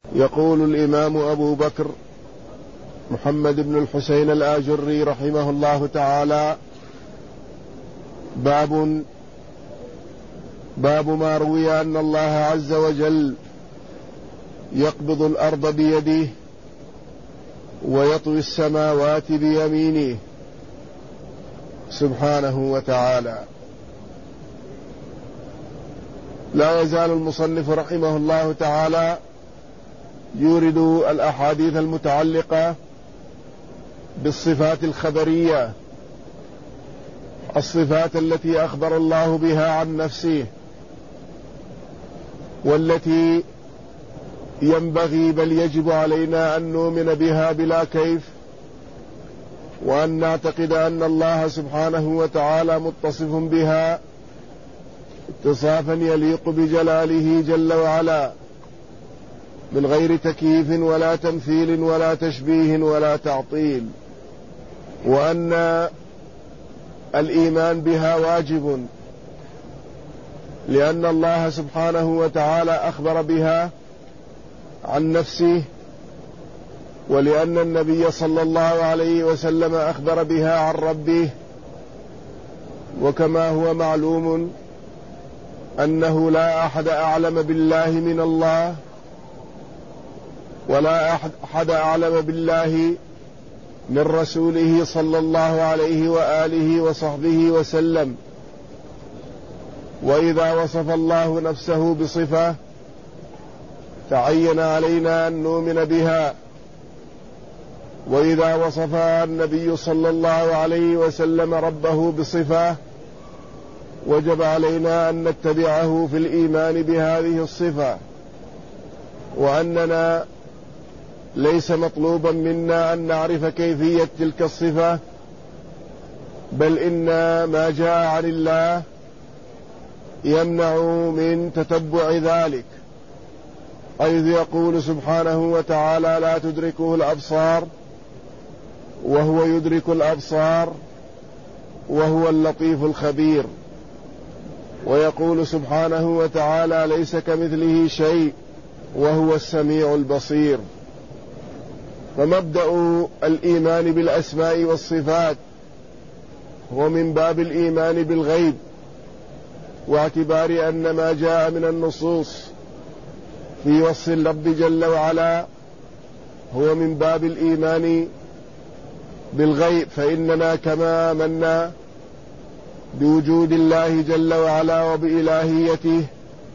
يقول الإمام أبو بكر محمد بن الحسين الآجري رحمه الله تعالى: باب ما روي أن الله عز وجل يقبض الأرض بيده ويطوي السماوات بيمينه سبحانه وتعالى. لا يزال المصنف رحمه الله تعالى يورد الأحاديث المتعلقة بالصفات الخبرية، الصفات التي أخبر الله بها عن نفسه، والتي ينبغي بل يجب علينا أن نؤمن بها بلا كيف، وأن نعتقد أن الله سبحانه وتعالى متصف بها اتصافا يليق بجلاله جل وعلا، من غير تكييف ولا تمثيل ولا تشبيه ولا تعطيل، وأن الإيمان بها واجب، لأن الله سبحانه وتعالى أخبر بها عن نفسه، ولأن النبي صلى الله عليه وسلم أخبر بها عن ربه. وكما هو معلوم أنه لا أحد أعلم بالله من الله، ولا أحد أعلم بالله من رسوله صلى الله عليه وآله وصحبه وسلم. وإذا وصف الله نفسه بصفة تعين علينا أن نؤمن بها، وإذا وصف النبي صلى الله عليه وسلم ربه بصفة وجب علينا أن نتبعه في الإيمان بهذه الصفة، وأننا ليس مطلوبا منا أن نعرف كيفية تلك الصفة، بل إن ما جاء عن الله يمنع من تتبع ذلك، حيث يقول سبحانه وتعالى: لا تدركه الأبصار وهو يدرك الأبصار وهو اللطيف الخبير. ويقول سبحانه وتعالى: ليس كمثله شيء وهو السميع البصير. فمبدأ الإيمان بالأسماء والصفات هو من باب الإيمان بالغيب، واعتبار أن ما جاء من النصوص في وصف الرب جل وعلا هو من باب الإيمان بالغيب، فإننا كما آمنا بوجود الله جل وعلا وبإلهيته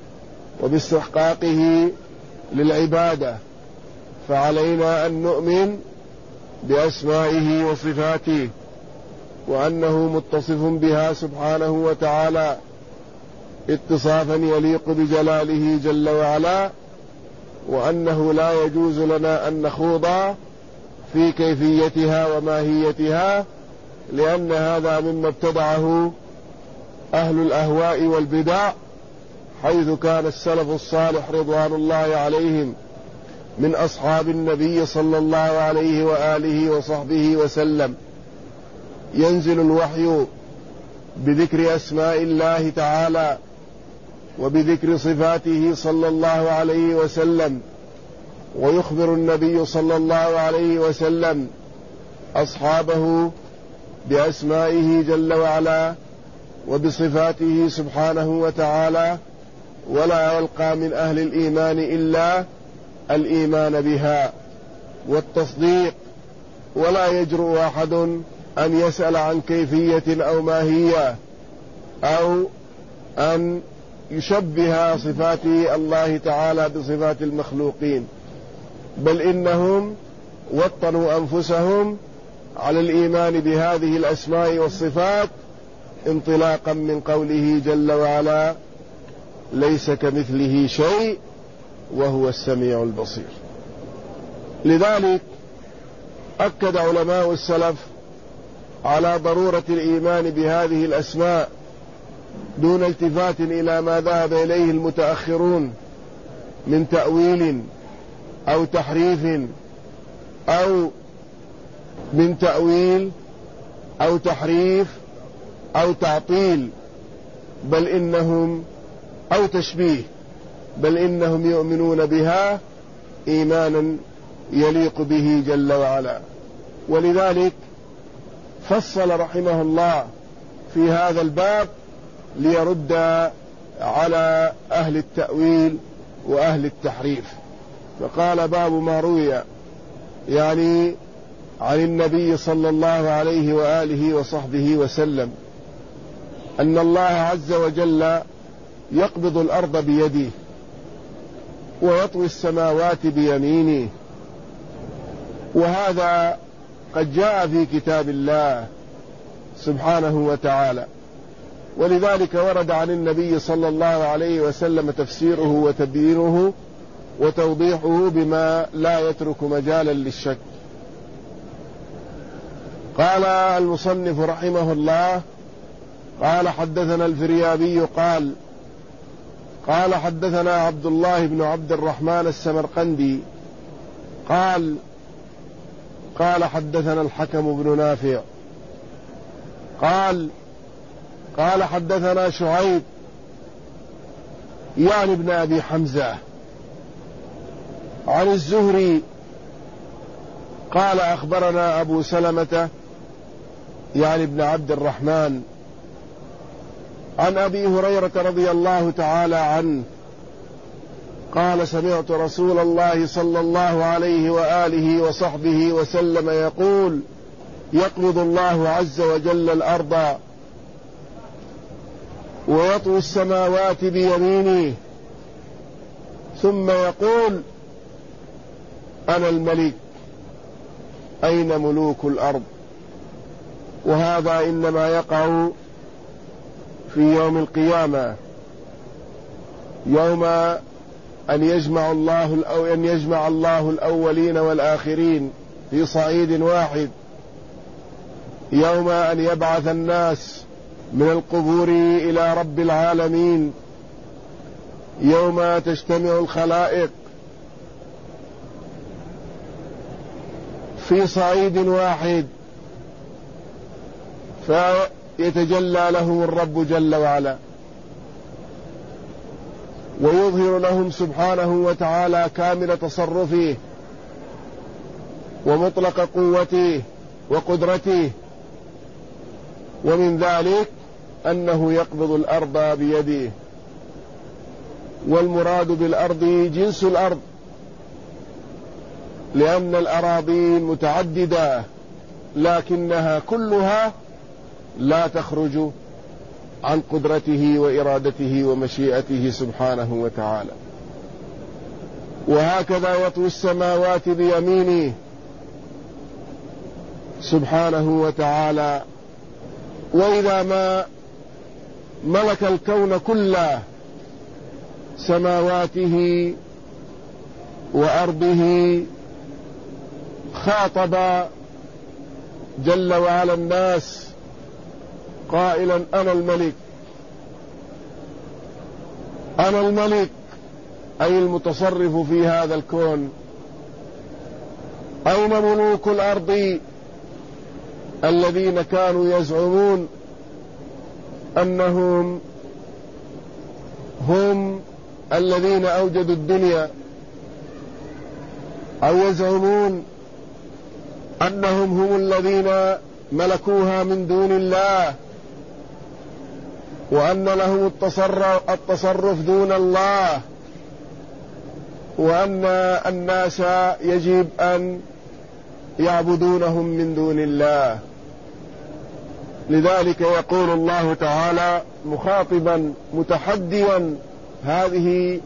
وباستحقاقه للعبادة، فعلينا أن نؤمن بأسمائه وصفاته، وأنه متصف بها سبحانه وتعالى اتصافا يليق بجلاله جل وعلا، وأنه لا يجوز لنا أن نخوض في كيفيتها وماهيتها، لأن هذا مما ابتدعه أهل الأهواء والبدع، حيث كان السلف الصالح رضوان الله عليهم من أصحاب النبي صلى الله عليه وآله وصحبه وسلم ينزل الوحي بذكر أسماء الله تعالى وبذكر صفاته صلى الله عليه وسلم، ويخبر النبي صلى الله عليه وسلم أصحابه بأسمائه جل وعلا وبصفاته سبحانه وتعالى، ولا يلقى من أهل الإيمان إلا الإيمان بها والتصديق، ولا يجرؤ أحد أن يسأل عن كيفية أو ماهية أو أن يشبه صفات الله تعالى بصفات المخلوقين، بل إنهم وطنوا أنفسهم على الإيمان بهذه الأسماء والصفات انطلاقا من قوله جل وعلا: ليس كمثله شيء وهو السميع البصير. لذلك أكد علماء السلف على ضرورة الإيمان بهذه الأسماء دون التفات إلى ما ذهب إليه المتأخرون من تأويل أو تحريف أو تعطيل، أو تشبيه، بل إنهم يؤمنون بها إيمانا يليق به جل وعلا. ولذلك فصل رحمه الله في هذا الباب ليرد على أهل التأويل وأهل التحريف، فقال باب ما روي يعني عن النبي صلى الله عليه وآله وصحبه وسلم أن الله عز وجل يقبض الأرض بيده ويطوي السماوات بيمينه، وهذا قد جاء في كتاب الله سبحانه وتعالى، ولذلك ورد عن النبي صلى الله عليه وسلم تفسيره وتبيينه وتوضيحه بما لا يترك مجالا للشك. قال المصنف رحمه الله: قال حدثنا الفريابي قال حدثنا عبد الله بن عبد الرحمن السمرقندي قال حدثنا الحكم بن نافع قال حدثنا شعيب يعني ابن أبي حمزة عن الزهري قال أخبرنا أبو سلمة يعني ابن عبد الرحمن عن أبي هريرة رضي الله تعالى عنه قال: سمعت رسول الله صلى الله عليه وآله وصحبه وسلم يقول: يقبض الله عز وجل الأرض ويطوي السماوات بيمينه ثم يقول: أنا الملك أين ملوك الأرض. وهذا إنما يقع في يوم القيامة، يوم أن يجمع الله الأولين والآخرين في صعيد واحد، يوم أن يبعث الناس من القبور إلى رب العالمين، يوم تجتمع الخلائق في صعيد واحد فيتجلى لهم الرب جل وعلا ويظهر لهم سبحانه وتعالى كامل تصرفه ومطلق قوته وقدرته. ومن ذلك أنه يقبض الأرض بيده، والمراد بالأرض جنس الأرض، لأن الأراضين متعددة لكنها كلها لا تخرج عن قدرته وإرادته ومشيئته سبحانه وتعالى. وهكذا يطوي السماوات بيمينه سبحانه وتعالى. وإذا ما ملك الكون كله، سماواته وأرضه، خاطب جل وعلا الناس قائلا: أنا الملك، أنا الملك، أي المتصرف في هذا الكون. أين ملوك الأرض الذين كانوا يزعمون أنهم هم الذين أوجدوا الدنيا، أو يزعمون أنهم هم الذين ملكوها من دون الله، وأن لهم التصرف دون الله، وأن الناس يجب أن يعبدونهم من دون الله. لذلك يقول الله تعالى مخاطبا متحديا هذه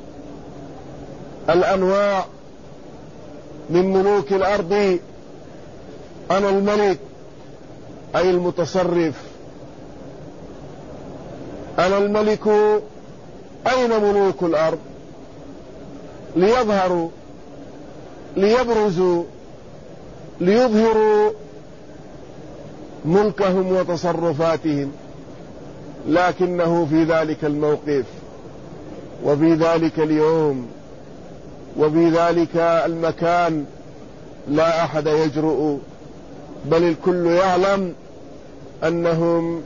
الأنواع من ملوك الأرض: أنا الملك، أي المتصرف. أنا الملك، أين ملوك الأرض؟ ليظهروا، ليبرزوا، ليظهروا ملكهم وتصرفاتهم، لكنه في ذلك الموقف وفي ذلك اليوم وفي ذلك المكان لا أحد يجرؤ، بل الكل يعلم أنهم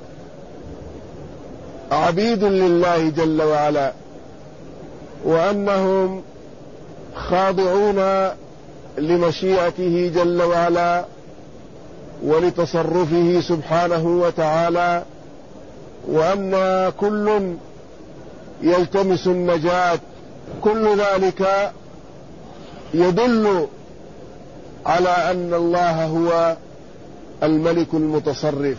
عبيد لله جل وعلا، وأنهم خاضعون لمشيئته جل وعلا ولتصرفه سبحانه وتعالى، وأن كل يلتمس النجاة. كل ذلك يدل على أن الله هو الملك المتصرف.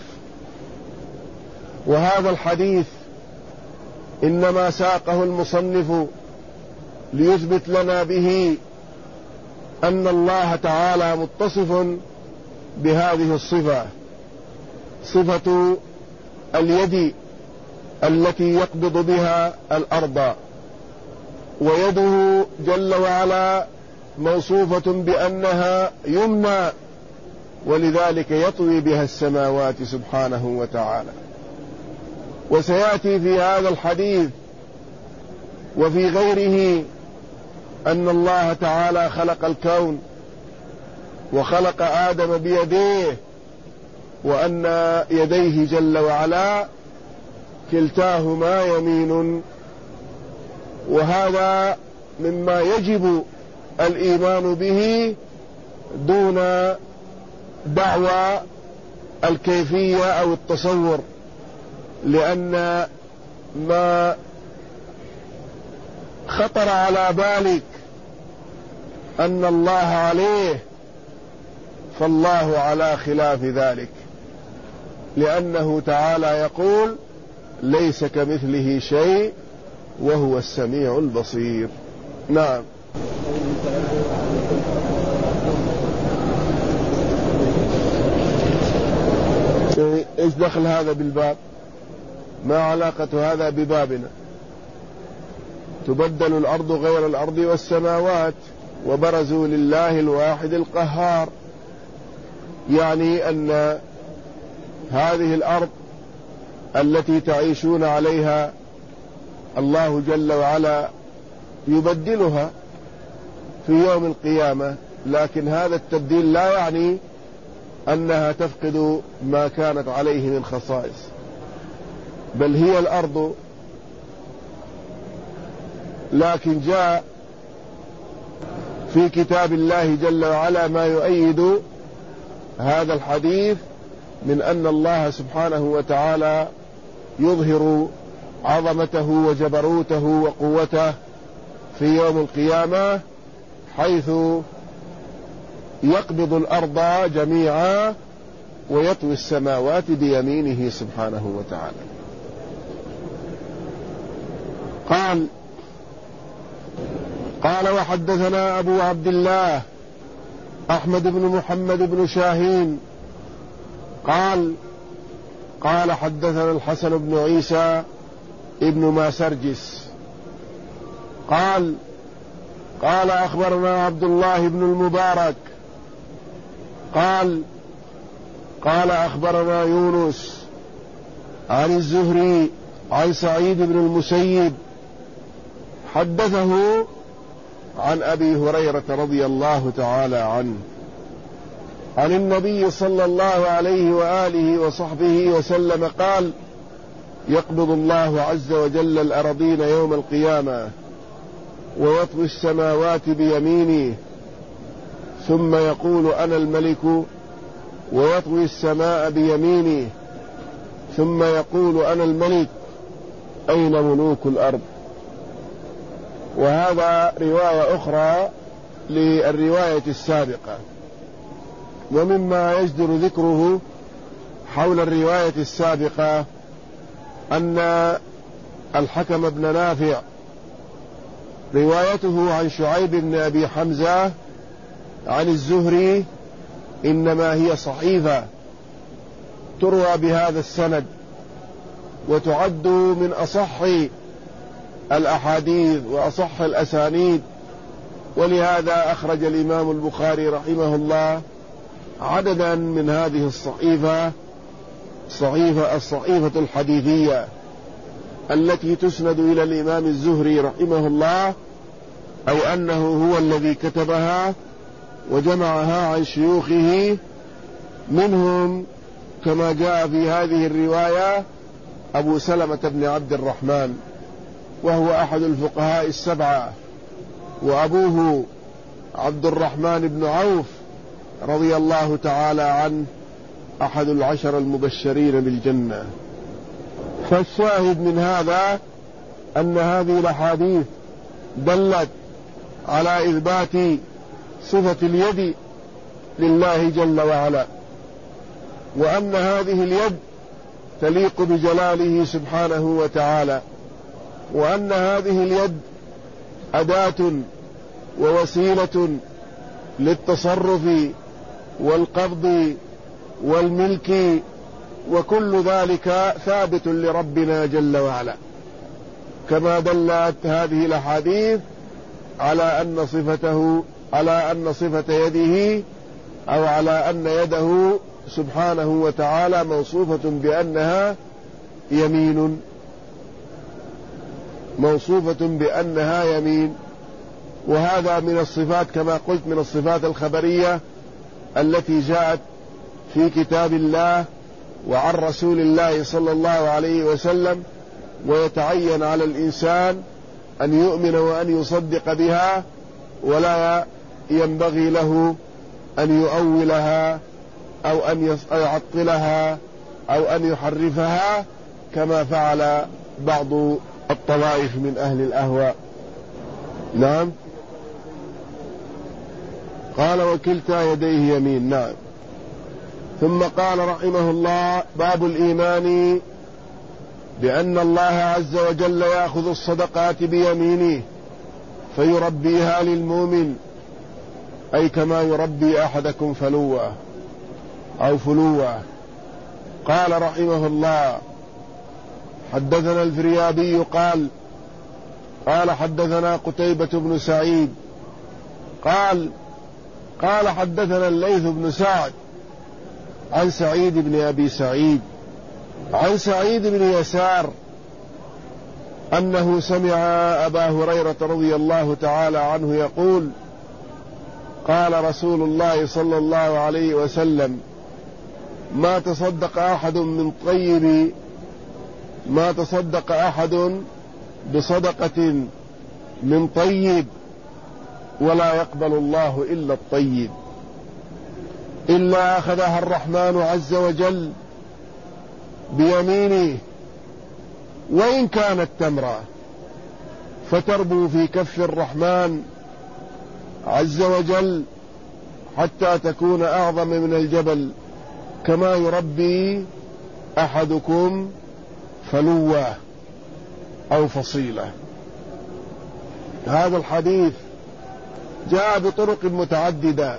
وهذا الحديث إنما ساقه المصنف ليثبت لنا به أن الله تعالى متصف بهذه الصفة، صفة اليد التي يقبض بها الأرض، ويده جل وعلا موصوفة بأنها يمنى، ولذلك يطوي بها السماوات سبحانه وتعالى. وسيأتي في هذا الحديث وفي غيره أن الله تعالى خلق الكون وخلق آدم بيديه، وأن يديه جل وعلا كلتاهما يمين. وهذا مما يجب الإيمان به دون دعوى الكيفية أو التصور، لأن ما خطر على بالك أن الله عليه فالله على خلاف ذلك، لأنه تعالى يقول ليس كمثله شيء وهو السميع البصير. نعم. ايش دخل هذا بالباب؟ ما علاقة هذا ببابنا؟ تبدل الأرض غير الأرض والسماوات وبرزوا لله الواحد القهار، يعني أن هذه الأرض التي تعيشون عليها الله جل وعلا يبدلها في يوم القيامة، لكن هذا التبديل لا يعني أنها تفقد ما كانت عليه من خصائص، بل هي الأرض. لكن جاء في كتاب الله جل وعلا ما يؤيد هذا الحديث من أن الله سبحانه وتعالى يظهر عظمته وجبروته وقوته في يوم القيامة، حيث يقبض الأرض جميعا ويطوي السماوات بيمينه سبحانه وتعالى. قال وحدثنا أبو عبد الله أحمد بن محمد بن شاهين قال حدثنا الحسن بن عيسى ابن ماسرجس قال أخبرنا عبد الله بن المبارك قال أخبرنا يونس عن الزهري عن سعيد بن المسيب حدثه عن أبي هريرة رضي الله تعالى عنه عن النبي صلى الله عليه وآله وصحبه وسلم قال: يقبض الله عز وجل الأرضين يوم القيامة ويطوي السماوات بيمينه، ثم يقول أنا الملك، ويطوي السماء بيمينه، ثم يقول أنا الملك، أين ملوك الأرض؟ وهذا رواية أخرى للرواية السابقة. ومما يجدر ذكره حول الرواية السابقة أن الحكم بن نافع روايته عن شعيب بن أبي حمزة عن الزهري إنما هي صحيفة تروى بهذا السند، وتعد من أصح الأحاديث وأصح الأسانيد، ولهذا أخرج الإمام البخاري رحمه الله عددا من هذه الصحيفة الحديثية التي تسند إلى الإمام الزهري رحمه الله، أو أنه هو الذي كتبها وجمعها عن شيوخه، منهم كما جاء في هذه الرواية أبو سلمة بن عبد الرحمن، وهو أحد الفقهاء السبعة وأبوه عبد الرحمن بن عوف رضي الله تعالى عنه أحد العشر المبشرين بالجنة. فالشاهد من هذا أن هذه الأحاديث دلت على إثبات صفة اليد لله جل وعلا، وأن هذه اليد تليق بجلاله سبحانه وتعالى، وأن هذه اليد أداة ووسيلة للتصرف والقبض والملك، وكل ذلك ثابت لربنا جل وعلا، كما دلت هذه الأحاديث على أن صفة يده أو على أن يده سبحانه وتعالى موصوفة بأنها يمين، وهذا من الصفات كما قلت من الصفات الخبرية التي جاءت في كتاب الله وعن رسول الله صلى الله عليه وسلم، ويتعين على الإنسان أن يؤمن وأن يصدق بها، ولا ينبغي له أن يؤولها أو أن يعطلها أو أن يحرفها كما فعل بعض الطوائف من أهل الأهواء. نعم، قال وكلتا يديه يمين. نعم. ثم قال رحمه الله: باب الإيمان بأن الله عز وجل يأخذ الصدقات بيمينه فيربيها للمؤمن، أي كما يربي أحدكم فلوة أو فلوة. قال رحمه الله: حدثنا الفريابي قال حدثنا قتيبة بن سعيد قال حدثنا الليث بن سعد عن سعيد بن أبي سعيد عن سعيد بن يسار أنه سمع أبا هريرة رضي الله تعالى عنه يقول: قال رسول الله صلى الله عليه وسلم: ما تصدق أحد بصدقة من طيب ولا يقبل الله إلا الطيب إلا أخذها الرحمن عز وجل بيمينه، وإن كانت تمرة فتربو في كف الرحمن عز وجل حتى تكون أعظم من الجبل، كما يربي أحدكم فلوة أو فصيلة. هذا الحديث جاء بطرق متعددة،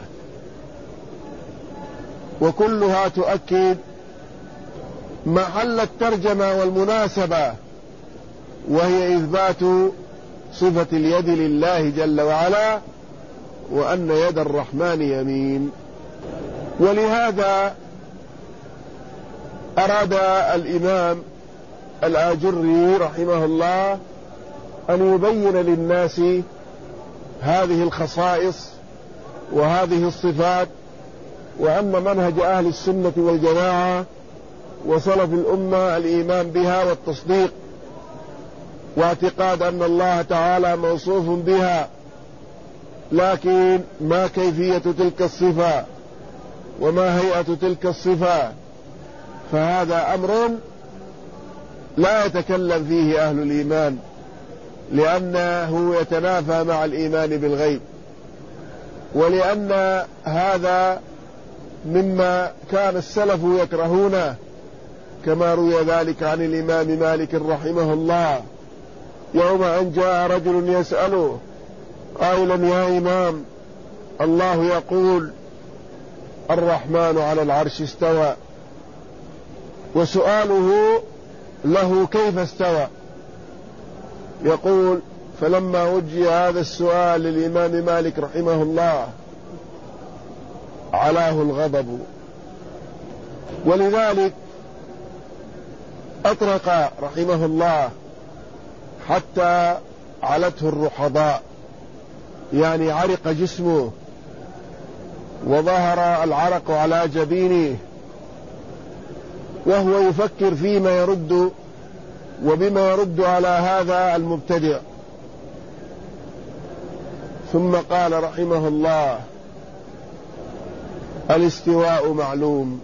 وكلها تؤكد محل الترجمة والمناسبة، وهي إثبات صفة اليد لله جل وعلا، وأن يد الرحمن يمين. ولهذا أراد الإمام الآجري رحمه الله أن يبين للناس هذه الخصائص وهذه الصفات، وأن منهج أهل السنة والجماعة وسلف الأمة الإيمان بها والتصديق واعتقاد أن الله تعالى موصوف بها، لكن ما كيفية تلك الصفة وما هيئة تلك الصفة فهذا أمر لا يتكلم فيه أهل الإيمان، لأنه يتنافى مع الإيمان بالغيب، ولأن هذا مما كان السلف يكرهونه، كما روي ذلك عن الإمام مالك رحمه الله يوم أن جاء رجل يسأله قائلا: يا إمام، الله يقول الرحمن على العرش استوى، وسؤاله له كيف استوى؟ يقول: فلما وجه هذا السؤال للإمام مالك رحمه الله علاه الغضب، ولذلك أطرق رحمه الله حتى علته الرحضاء، يعني عرق جسمه وظهر العرق على جبينه، وهو يفكر فيما يرد وبما يرد على هذا المبتدع. ثم قال رحمه الله: الاستواء معلوم،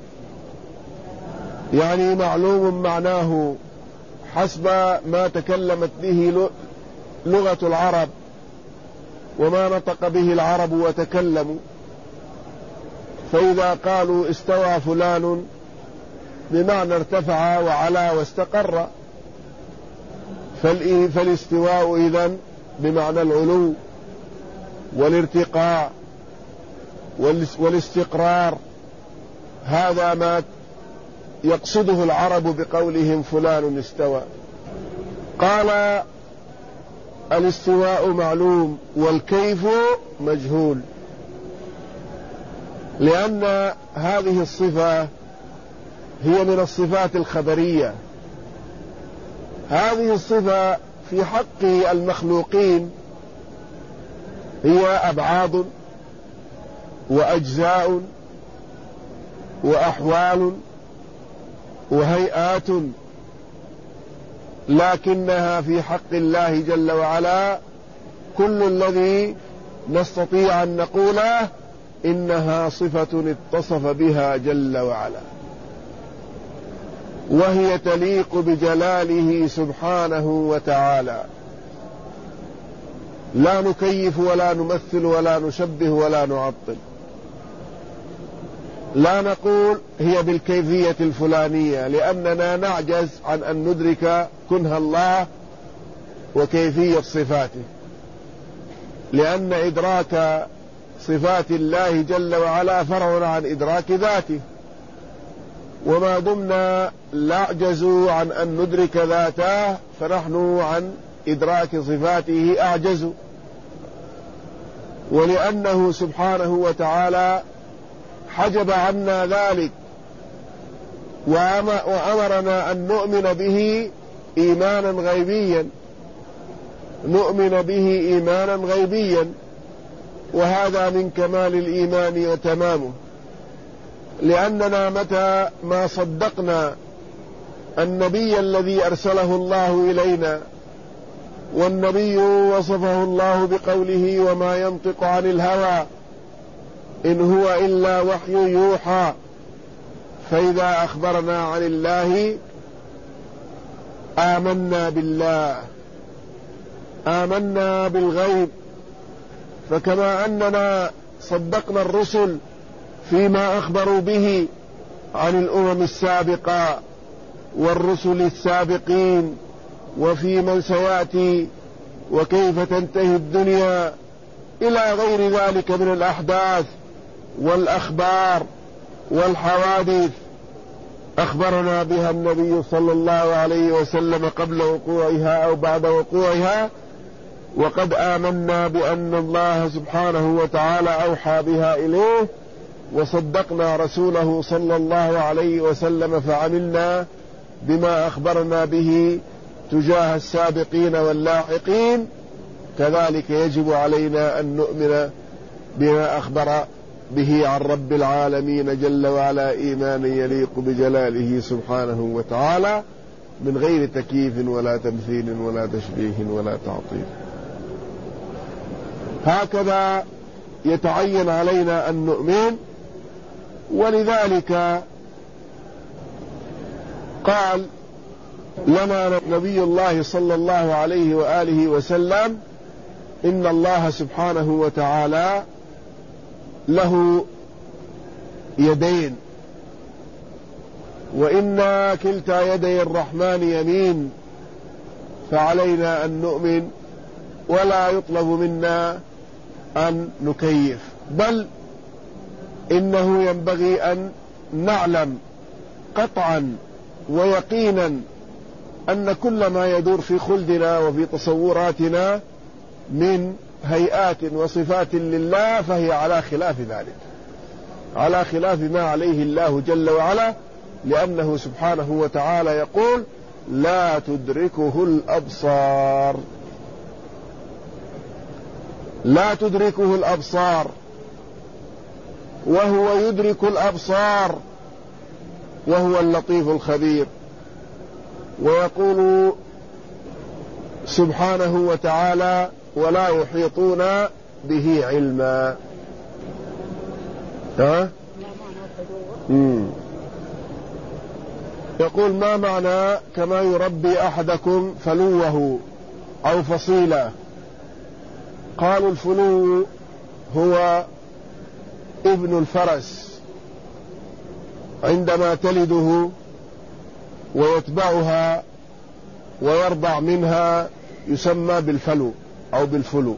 يعني معلوم معناه حسب ما تكلمت به لغة العرب وما نطق به العرب وتكلموا. فإذا قالوا استوى فلان بمعنى ارتفع وعلى واستقر، فالاستواء إذن بمعنى العلو والارتقاء والاستقرار. هذا ما يقصده العرب بقولهم فلان استوى. قال: الاستواء معلوم والكيف مجهول، لأن هذه الصفة هي من الصفات الخبرية. هذه الصفة في حق المخلوقين هي أبعاد وأجزاء وأحوال وهيئات، لكنها في حق الله جل وعلا كل الذي نستطيع أن نقوله إنها صفة اتصف بها جل وعلا، وهي تليق بجلاله سبحانه وتعالى. لا نكيف ولا نمثل ولا نشبه ولا نعطل. لا نقول هي بالكيفية الفلانية، لأننا نعجز عن أن ندرك كنه الله وكيفية صفاته، لأن إدراك صفات الله جل وعلا فرع عن إدراك ذاته، وما دمنا نعجز عن أن ندرك ذاته فنحن عن إدراك صفاته أعجز. ولأنه سبحانه وتعالى حجب عنا ذلك وأمرنا أن نؤمن به إيمانا غيبيا، نؤمن به إيمانا غيبيا، وهذا من كمال الإيمان وتمامه. لأننا متى ما صدقنا النبي الذي أرسله الله إلينا، والنبي وصفه الله بقوله: وما ينطق عن الهوى إن هو إلا وحي يوحى. فإذا أخبرنا عن الله آمنا بالله، آمنا بالغيب. فكما أننا صدقنا الرسل فيما أخبروا به عن الأمم السابقة والرسل السابقين وفي من سيأتي وكيف تنتهي الدنيا إلى غير ذلك من الأحداث والأخبار والحوادث، أخبرنا بها النبي صلى الله عليه وسلم قبل وقوعها أو بعد وقوعها، وقد آمنا بأن الله سبحانه وتعالى أوحى بها إليه، وصدقنا رسوله صلى الله عليه وسلم فعملنا بما أخبرنا به تجاه السابقين واللاحقين. كذلك يجب علينا أن نؤمن بما أخبر به عن رب العالمين جل وعلا إيمانا يليق بجلاله سبحانه وتعالى، من غير تكييف ولا تمثيل ولا تشبيه ولا تعطيل. هكذا يتعين علينا أن نؤمن. ولذلك قال لنا نبي الله صلى الله عليه وآله وسلم: إن الله سبحانه وتعالى له يدين، وإن كلتا يدي الرحمن يمين، فعلينا أن نؤمن ولا يطلب منا أن نكيف، بل إنه ينبغي أن نعلم قطعا ويقينا أن كل ما يدور في خلدنا وفي تصوراتنا من هيئات وصفات لله فهي على خلاف ذلك، على خلاف ما عليه الله جل وعلا، لأنه سبحانه وتعالى يقول: لا تدركه الأبصار، لا تدركه الأبصار، وهو يدرك الأبصار وهو اللطيف الخبير. ويقول سبحانه وتعالى: ولا يحيطون به علما. يقول ما معنى كما يربي أحدكم فلوه أو فصيلة؟ قالوا الفلو هو ابن الفرس عندما تلده ويتبعها ويرضع منها يسمى بالفلو أو بالفلو.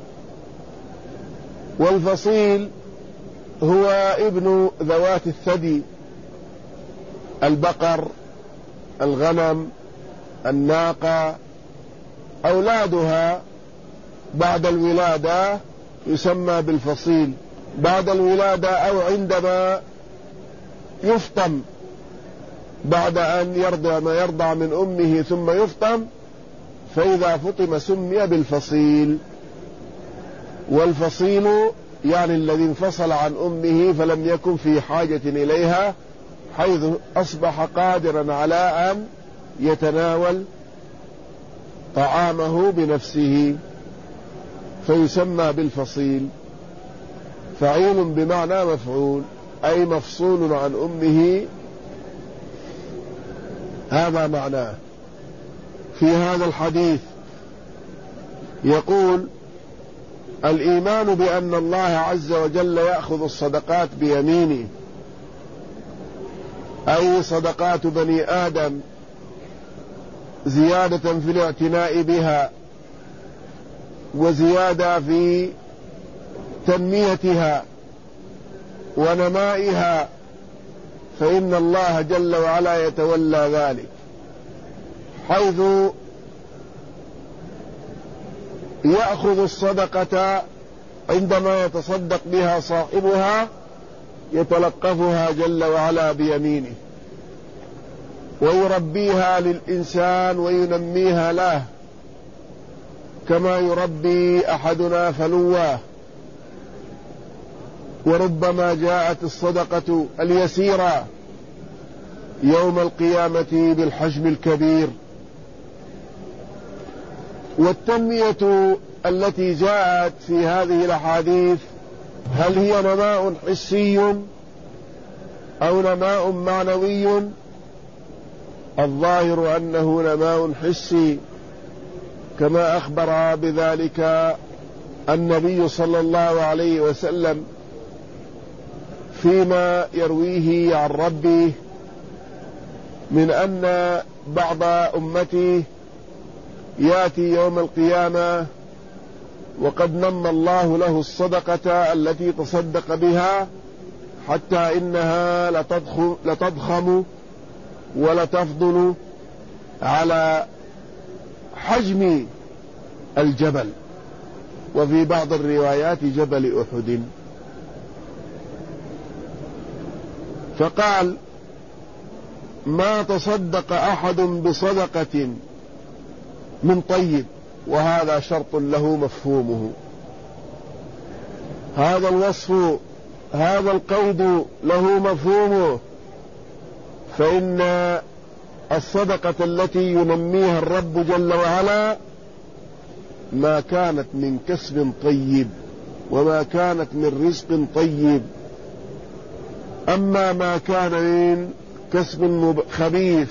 والفصيل هو ابن ذوات الثدي، البقر، الغنم، الناقة، أولادها بعد الولادة يسمى بالفصيل. بعد الولادة أو عندما يفطم بعد أن يرضع من أمه ثم يفطم، فإذا فطم سمي بالفصيل. والفصيل يعني الذي انفصل عن أمه فلم يكن في حاجة إليها، حيث أصبح قادرا على أن يتناول طعامه بنفسه، فيسمى بالفصيل. فعيل بمعنى مفعول، أي مفصول عن أمه، هذا معناه. في هذا الحديث يقول الإيمان بأن الله عز وجل يأخذ الصدقات بيمينه، أي صدقات بني آدم، زيادة في الاعتناء بها وزيادة في تنميتها ونمائها، فإن الله جل وعلا يتولى ذلك، حيث يأخذ الصدقة عندما يتصدق بها صاحبها يتلقفها جل وعلا بيمينه، ويربيها للإنسان وينميها له كما يربي أحدنا فلواه. وربما جاءت الصدقة اليسيرة يوم القيامة بالحجم الكبير. والتنمية التي جاءت في هذه الأحاديث هل هي نماء حسي أو نماء معنوي؟ الظاهر أنه نماء حسي، كما أخبر بذلك النبي صلى الله عليه وسلم فيما يرويه عن ربه من أن بعض أمته يأتي يوم القيامة وقد نمى الله له الصدقة التي تصدق بها حتى إنها لتضخم ولتفضل على حجم الجبل، وفي بعض الروايات جبل أحد. فقال ما تصدق أحد بصدقة من طيب، وهذا شرط له مفهومه. هذا الوصف، هذا القيد له مفهومه، فإن الصدقة التي ينميها الرب جل وعلا ما كانت من كسب طيب وما كانت من رزق طيب. أما ما كان من كسب خبيث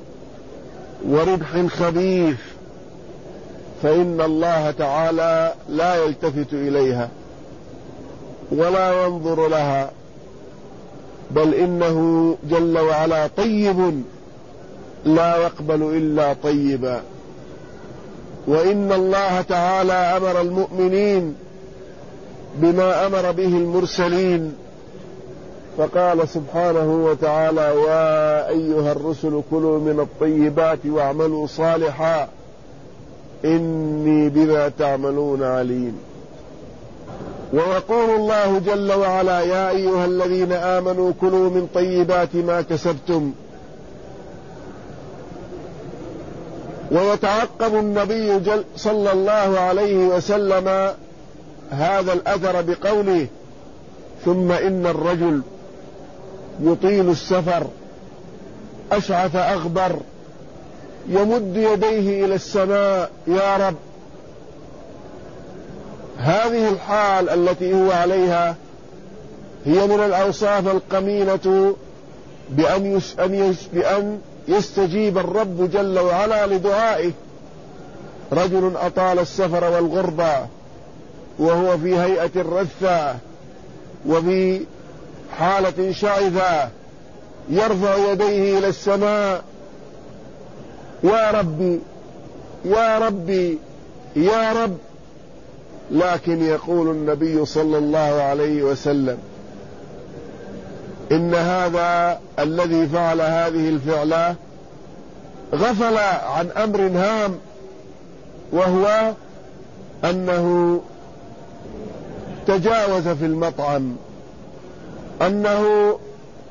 وربح خبيث فإن الله تعالى لا يلتفت إليها ولا ينظر لها، بل إنه جل وعلا طيب لا يقبل إلا طيبا. وإن الله تعالى أمر المؤمنين بما أمر به المرسلين، فقال سبحانه وتعالى يا أيها الرسل كلوا من الطيبات واعملوا صالحا إني بما تعملون عليم. ويقول الله جل وعلا يا أيها الذين آمنوا كلوا من طيبات ما كسبتم. ويتعقب النبي صلى الله عليه وسلم هذا الأثر بقوله ثم إن الرجل يطيل السفر أشعث أغبر يمد يديه إلى السماء يا رب هذه الحال التي هو عليها هي من الأوصاف القمينة بأن يستجيب الرب جل وعلا لدعائه. رجل أطال السفر والغربة وهو في هيئة الرثة وفي حالة شعثة يرفع يديه إلى السماء: يا ربي يا ربي يا رب. لكن يقول النبي صلى الله عليه وسلم: إن هذا الذي فعل هذه الفعلة غفل عن أمر هام، وهو أنه تجاوز في المطعم، أنه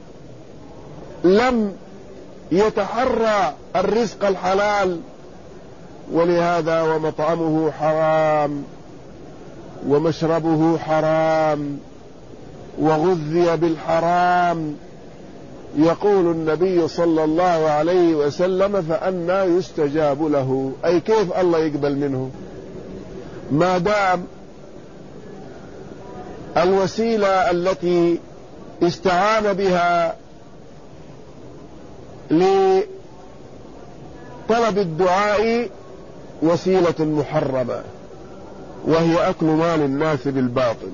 لم يتحرى الرزق الحلال، ولهذا ومطعمه حرام ومشربه حرام وغذي بالحرام. يقول النبي صلى الله عليه وسلم: فأنى يستجاب له؟ أي كيف الله يقبل منه ما دام الوسيلة التي استعان بها لطلب الدعاء وسيلة محرمة، وهي أكل مال الناس بالباطل.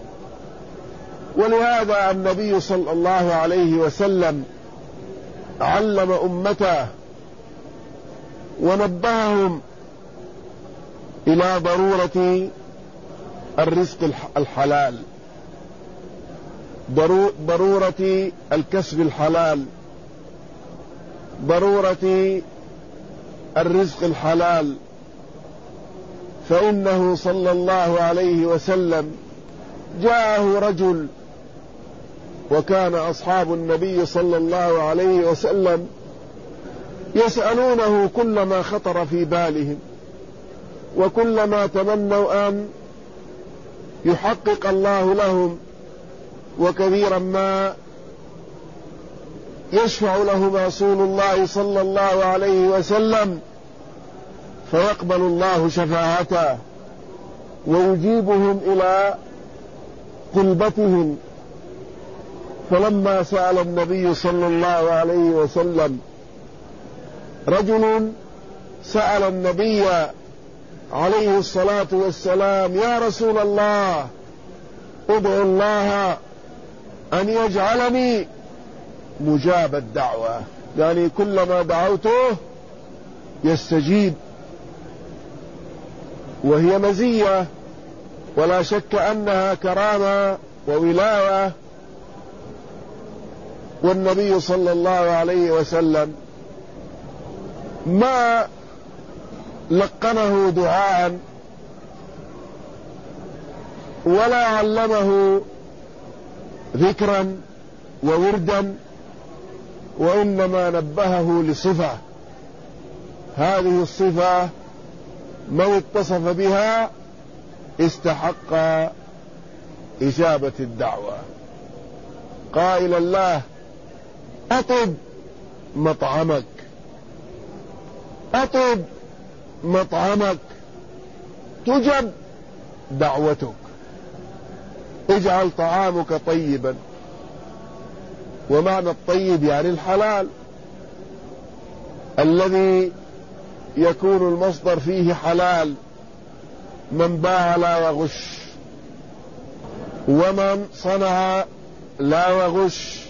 ولهذا النبي صلى الله عليه وسلم علم أمته ونبههم إلى ضرورة الرزق الحلال، ضرورة الكسب الحلال، ضرورة الرزق الحلال. فإنه صلى الله عليه وسلم جاءه رجل، وكان أصحاب النبي صلى الله عليه وسلم يسألونه كل ما خطر في بالهم، وكلما تمنوا أن يحقق الله لهم، وكثيرا ما يشفع لهم رسول الله صلى الله عليه وسلم فيقبل الله شفاعته ويجيبهم إلى طلبتهم. فلما سأل النبي صلى الله عليه وسلم، رجل سأل النبي عليه الصلاة والسلام: يا رسول الله، ادعو الله أن يجعلني مجاب الدعوة، يعني كلما دعوته يستجيب. وهي مزية ولا شك أنها كرامة وولاية. والنبي صلى الله عليه وسلم ما لقنه دعاء ولا علمه ذكرا ووردا، وإنما نبهه لصفة. هذه الصفة من اتصف بها استحق إجابة الدعوة. قائلا له: أطب مطعمك، أطب مطعمك تجب دعوتك، اجعل طعامك طيبا. ومعنى الطيب يعني الحلال الذي يكون المصدر فيه حلال. من باع لا يغش، ومن صنع لا يغش،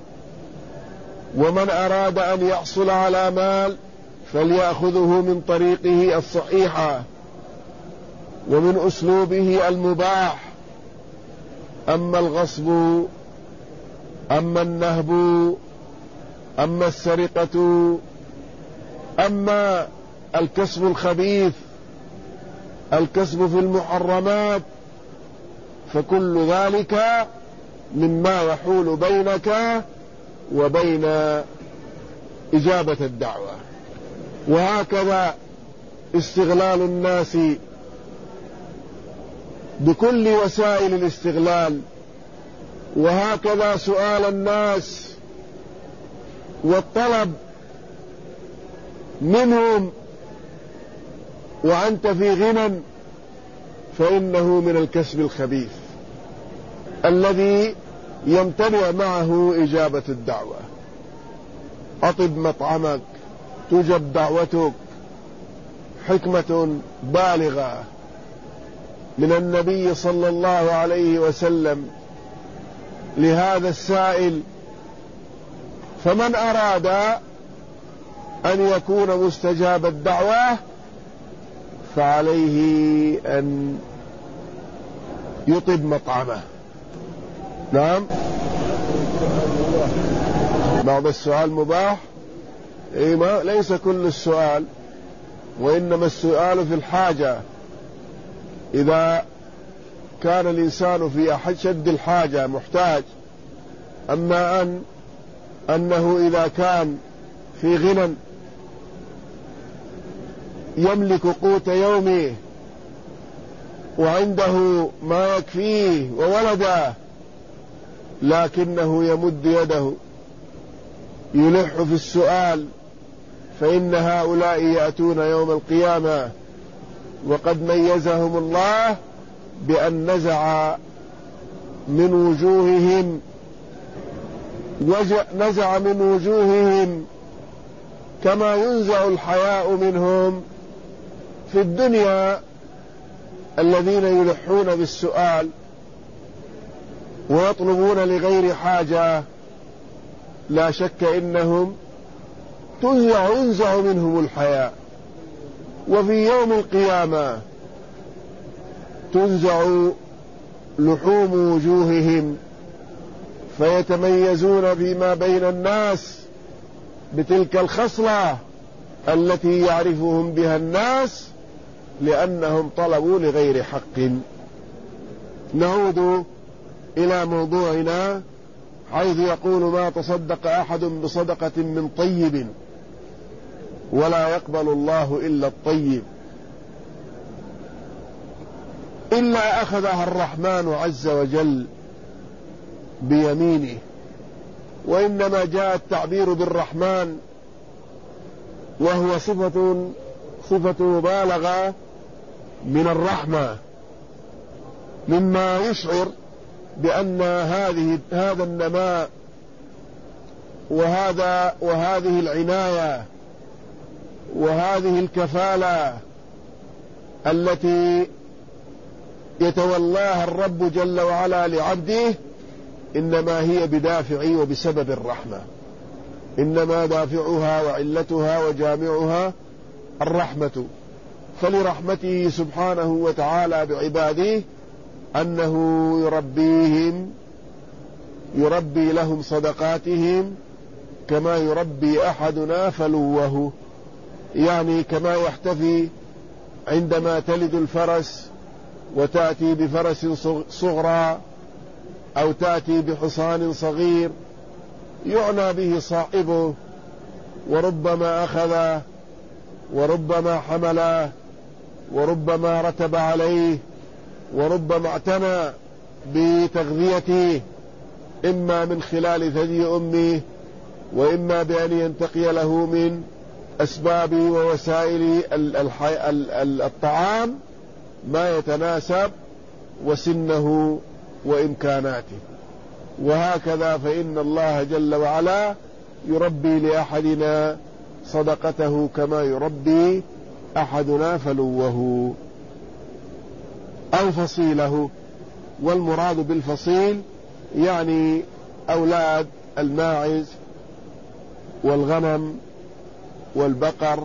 ومن أراد أن يحصل على مال فليأخذه من طريقه الصحيحة ومن أسلوبه المباح. أما الغصب، أما النهب، أما السرقة، أما الكسب الخبيث، الكسب في المحرمات، فكل ذلك مما يحول بينك وبين إجابة الدعوة. وهكذا استغلال الناس بكل وسائل الاستغلال، وهكذا سؤال الناس والطلب منهم وأنت في غنى، فإنه من الكسب الخبيث الذي يمتنع معه إجابة الدعوة. أطب مطعمك تجب دعوتك. حكمة بالغة من النبي صلى الله عليه وسلم لهذا السائل. فمن أراد أن يكون مستجاب الدعوة فعليه أن يطب مطعمه. نعم، بعض السؤال مباح، ليس كل السؤال، وإنما السؤال في الحاجة. إذا كان الإنسان في أشد الحاجة محتاج. أما أنه إذا كان في غنى يملك قوت يومه وعنده ما يكفيه وولده، لكنه يمد يده يلح في السؤال، فإن هؤلاء يأتون يوم القيامة وقد ميزهم الله بأن نزع من وجوههم كما ينزع الحياء منهم في الدنيا، الذين يلحون بالسؤال ويطلبون لغير حاجة، لا شك إنهم ينزع منهم الحياء. وفي يوم القيامة تنزع لحوم وجوههم فيتميزون فيما بين الناس بتلك الخصلة التي يعرفهم بها الناس لأنهم طلبوا لغير حق. نعود إلى موضوعنا، حيث يقول: ما تصدق أحد بصدقة من طيب ولا يقبل الله إلا الطيب إلا أخذها الرحمن عز وجل بيمينه. وإنما جاء التعبير بالرحمن وهو صفة مبالغة من الرحمة، مما يشعر بأن هذا النماء وهذه العناية وهذه الكفالة التي يتولاها الرب جل وعلا لعبده إنما هي بدافع وبسبب الرحمة، إنما دافعها وعلتها وجامعها الرحمة. فلرحمته سبحانه وتعالى بعباده أنه يربي لهم صدقاتهم كما يربي أحدنا فلوه، يعني كما يحتفي عندما تلد الفرس وتأتي بفرس صغرى أو تأتي بحصان صغير، يعنى به صاحبه، وربما أخذه وربما حمله وربما رتب عليه وربما اعتنى بتغذيته، إما من خلال ثدي أمه وإما بأن ينتقي له من أسباب ووسائل الطعام ما يتناسب وسنه وإمكاناته. وهكذا فإن الله جل وعلا يربي لأحدنا صدقته كما يربي أحدنا فلوه أو فصيله. والمراد بالفصيل يعني أولاد الماعز والغنم والبقر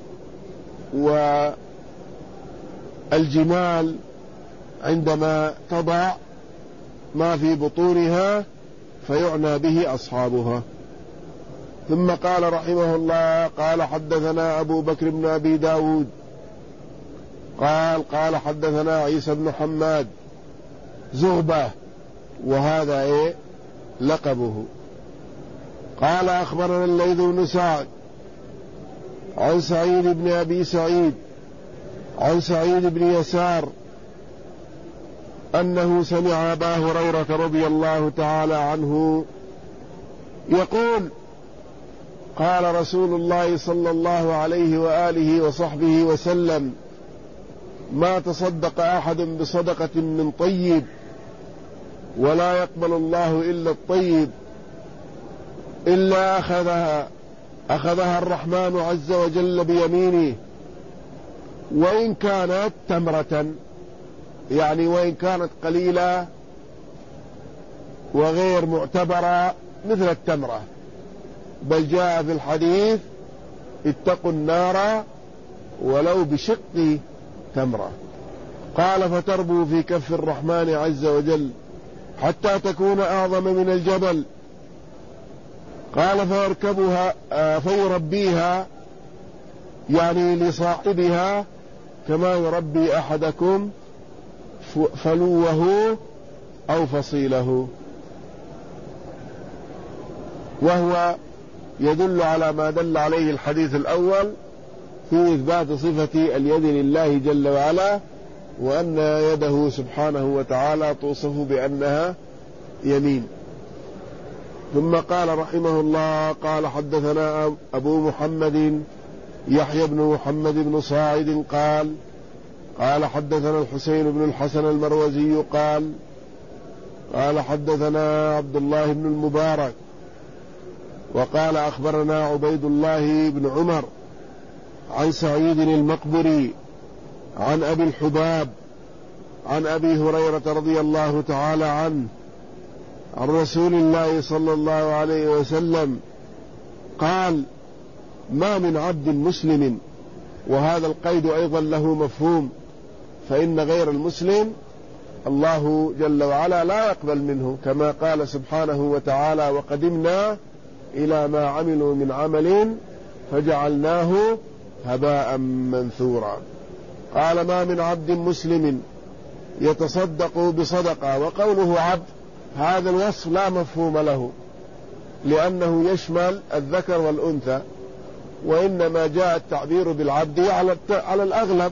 والجمال عندما تضع ما في بطونها فيعنى به أصحابها. ثم قال رحمه الله: قال حدثنا أبو بكر بن أبي داود قال حدثنا عيسى بن حماد زغبة، وهذا لقبه. قال أخبرنا الليث بن سعد عن سعيد بن أبي سعيد عن سعيد بن يسار أنه سمع أبا هريرة رضي الله تعالى عنه يقول: قال رسول الله صلى الله عليه وآله وصحبه وسلم: ما تصدق أحد بصدقة من طيب ولا يقبل الله إلا الطيب إلا أخذها الرحمن عز وجل بيمينه، وإن كانت تمرة، يعني وإن كانت قليلة وغير معتبرة مثل التمرة. بل جاء في الحديث اتقوا النار ولو بشق تمرة. قال فتربو في كف الرحمن عز وجل حتى تكون أعظم من الجبل. قال فيركبها فيربيها، يعني لصاحبها كما يربي أحدكم فلوه أو فصيله، وهو يدل على ما دل عليه الحديث الأول في إثبات صفة اليد لله جل وعلا، وأن يده سبحانه وتعالى توصف بأنها يمين. ثم قال رحمه الله قال حدثنا أبو محمد يحيى بن محمد بن صاعد قال حدثنا الحسين بن الحسن المروزي قال حدثنا عبد الله بن المبارك وقال أخبرنا عبيد الله بن عمر عن سعيد المقبري عن أبي الحباب عن أبي هريرة رضي الله تعالى عنه عن رسول الله صلى الله عليه وسلم قال: ما من عبد مسلم، وهذا القيد أيضا له مفهوم، فإن غير المسلم الله جل وعلا لا يقبل منه، كما قال سبحانه وتعالى: وقدمنا إلى ما عملوا من عمل فجعلناه هباء منثورا. قال: ما من عبد مسلم يتصدق بصدقة. وقوله عبد هذا الوصف لا مفهوم له، لأنه يشمل الذكر والأنثى، وإنما جاء التعبير بالعبد على الأغلب.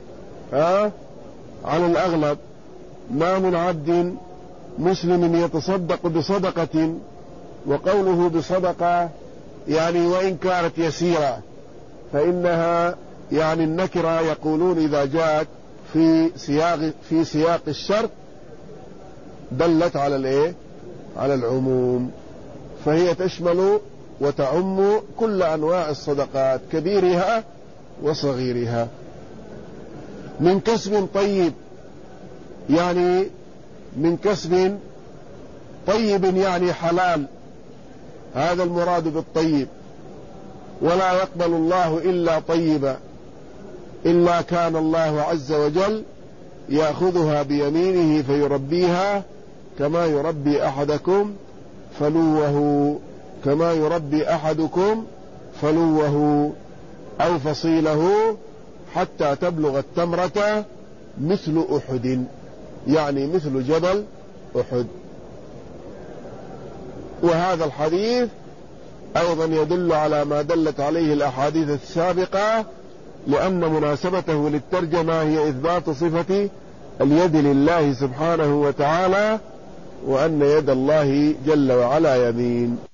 على الأغلب. ما من عبد مسلم يتصدق بصدقة، وقوله بصدقة يعني وإن كانت يسيرة، فإنها يعني النكرة يقولون إذا جاءت في سياق الشرط دلت على على العموم، فهي تشمل وتعم كل أنواع الصدقات كبيرها وصغيرها. من كسب طيب، يعني من كسب طيب يعني حلال، هذا المراد بالطيب. ولا يقبل الله إلا طيبا، إلا كان الله عز وجل يأخذها بيمينه فيربيها كما يربي أحدكم فلوه، كما يربي أحدكم فلوه أو فصيله حتى تبلغ التمرة مثل أحد، يعني مثل جبل أحد. وهذا الحديث أيضا يدل على ما دلت عليه الأحاديث السابقة، لأن مناسبته للترجمة هي إثبات صفة اليد لله سبحانه وتعالى، وأن يد الله جل وعلا يمين.